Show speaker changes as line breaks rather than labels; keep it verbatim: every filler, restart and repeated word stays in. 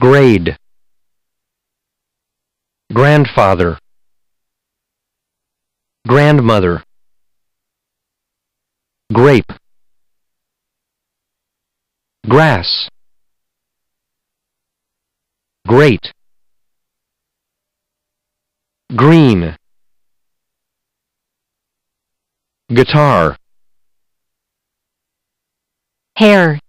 grade, grandfather, grandmother, grape, grass, great, green, guitar,
hair,